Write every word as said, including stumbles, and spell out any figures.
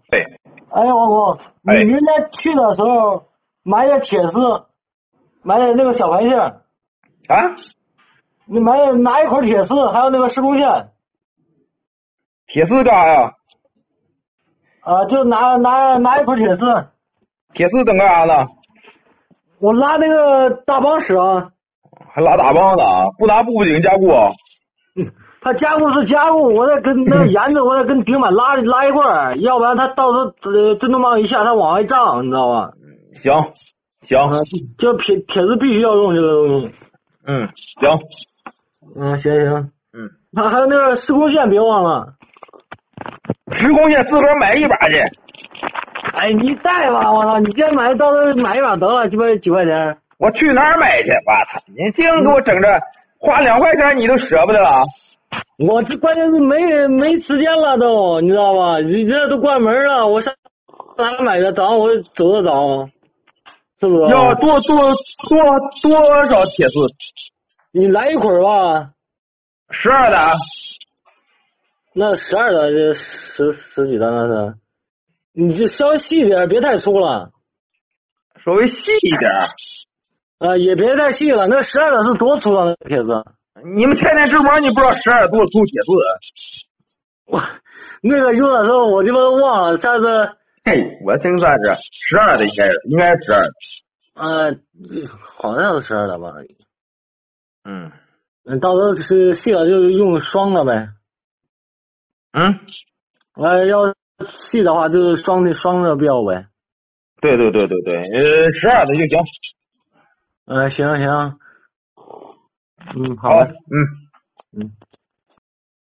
对。 哎，王工，你哎， 明天去的时候买点铁丝，买点那个小盘线， 啊， 你买拿一捆铁丝，还有那个施工线， 铁丝干啥呀？ 啊，就拿拿拿一捆铁丝， 铁丝整干啥呢？ 我拉那个大帮使啊。 还拉大棒子啊？不拿步步顶加固啊？ 他加固是加固，我得跟那个沿着，我得跟顶板拉拉一块儿，要不然他到时候呃震动棒一下，他往外胀，你知道吧？ 行行， 啊，就铁铁丝必须要用这个东西。 嗯，行， 嗯，行行。 嗯， 还还有那个施工线别忘了。 施工线自个儿买一把去。 哎，你带吧，我操！你今天买，到时候买一把得了，鸡巴几块钱。 我去哪儿买去？我操！你净给我整这花两块钱你都舍不得了。 我这关键是没没时间了都，你知道吧？你这都关门了，我上哪买的？早上我走得早，是不是？ 要多多多多少铁丝？ 你来一捆吧。 十二的。 那十二的这十十几的那是，你就稍微细一点，别太粗了。 稍微细一点。 啊、也别太细了。那十二的是多粗的铁丝？ 你们天天直播，你不知道十二多粗铁丝？ 我那个用的时候我鸡巴忘了，下次。 嘿，我听说是十二的，应该是应该是十二的。 呃，好像是十二的吧。 嗯嗯，到时候是细了就用双的呗。 嗯， 呃，要细的话就是双的双的标呗。 对对对对对，呃，十二的就行。 呃，行行。嗯，好好， 嘞。 嗯。 嗯。